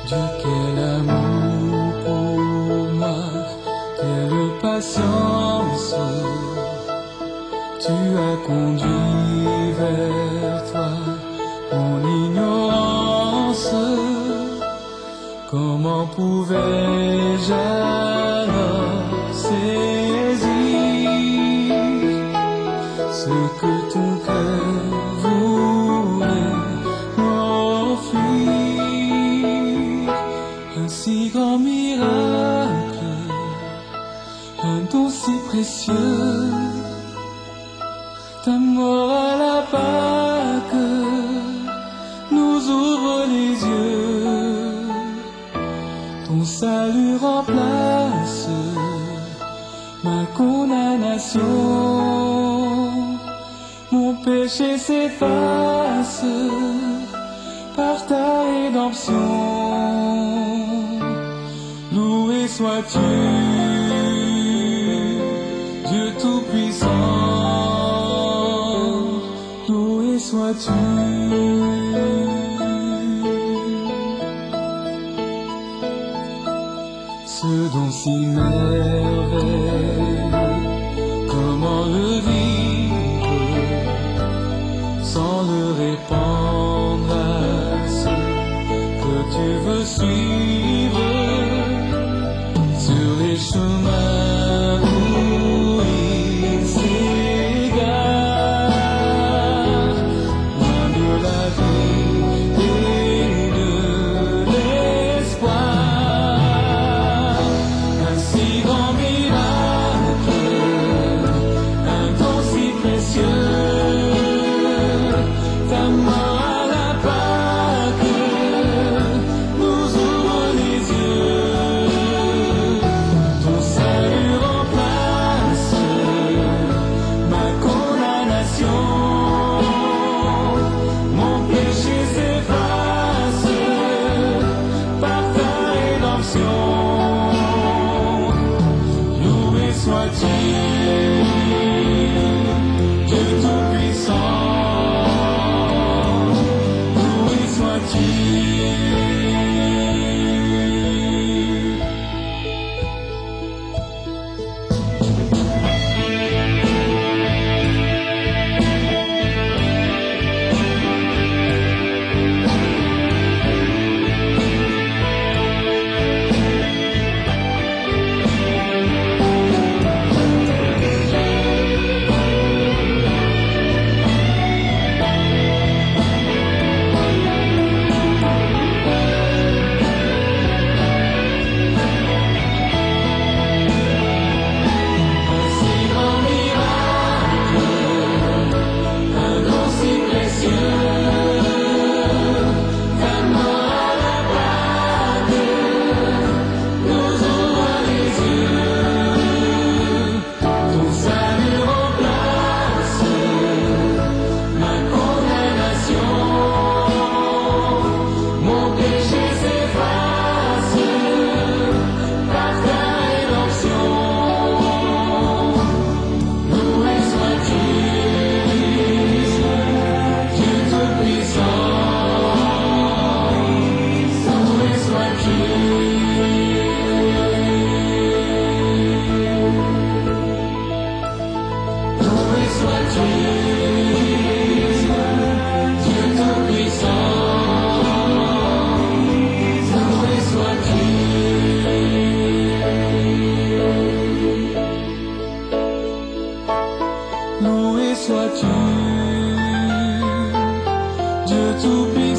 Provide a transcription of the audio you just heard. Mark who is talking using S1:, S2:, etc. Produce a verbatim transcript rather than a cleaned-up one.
S1: Dieu, quel amour pour moi, quelle patience tu as conduit vers toi mon ignorance. Comment pouvais-je alors saisir ce que ton cœur voulait m'offrir? Un si grand miracle, un don si précieux, ta mort à la Pâque nous ouvre les yeux. Ton salut remplace ma condamnation, mon péché s'efface par ta rédemption. Loué sois-tu, Dieu Tout-Puissant, loué sois-tu. Ce don si merveilleux, comment le vivre sans le répandre à ceux que tu veux suivre sur les chemins où ils s'égarent, loin de la vie et de l'espoir. Un si grand miracle, un don si précieux, ta mort à la Pâque nous ouvre les yeux. Ton salut remplace ma condamnation, mon péché s'efface par ta rédemption. Loué sois-tu, Dieu Tout-Puissant, loué sois-tu. Loué sois-tu, Dieu Tout-Puissant.